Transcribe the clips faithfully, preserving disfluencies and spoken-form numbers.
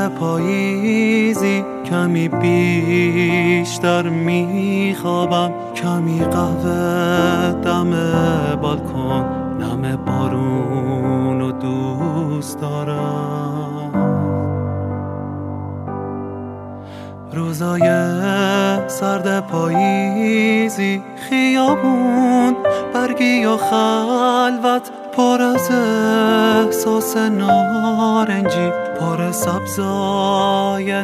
سرد پاییزی کمی بیشتر میخوابم، کمی قهوه دم بالکن، نم بارون رو دوست دارم. روزای سرد پاییزی خیابون برگی و خلوت پر از احساس نارنجی، پر سبزای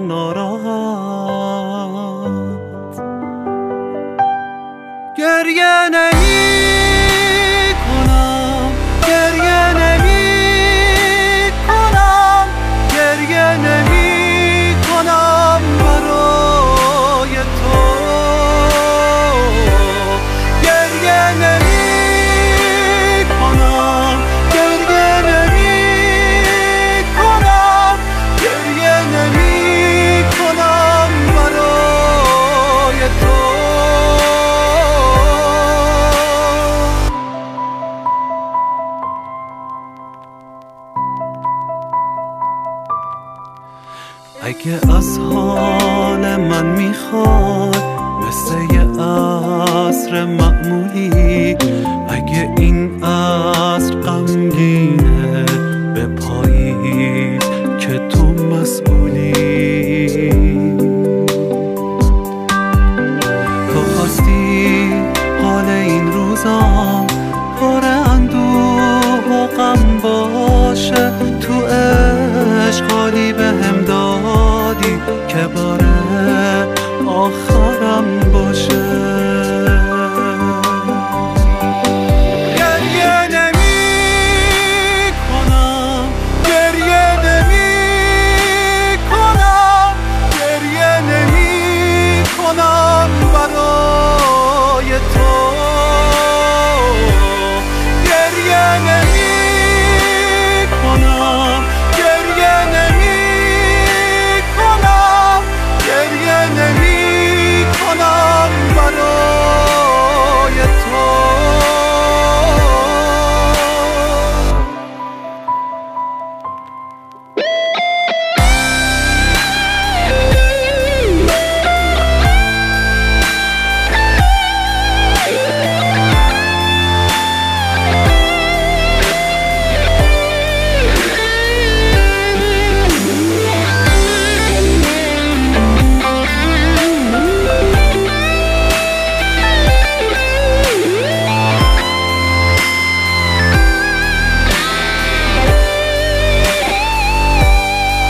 ناراحت. گریه نمی کنم، گریه نمی کنم، گریه نمی کنم برای تو. گریه نمی کنم، گریه نمی کنم، گریه نمی کنم برای تو. اگه از حال من میخواد مثل یه عصر معمولی، اگه این عصر غمگینه به پاییز که تو مسئولی، تو خواستی حال این روزا پر اندوه و غم باشه، تو عشق حالی به هم دادی که بار آخرم باشه. گریه نمی کنم، گریه نمی کنم، گریه نمی کنم برای تو. گریه نمی کنم، گریه نمی کنم، گریه نمی کنم برای تو.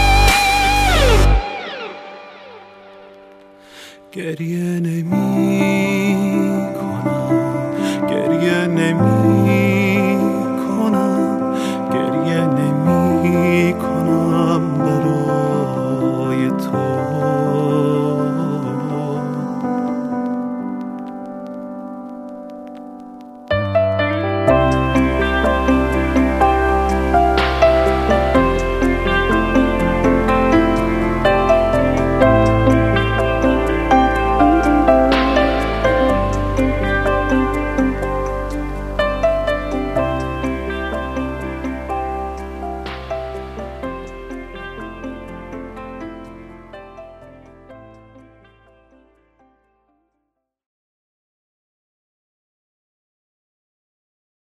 گریه نمی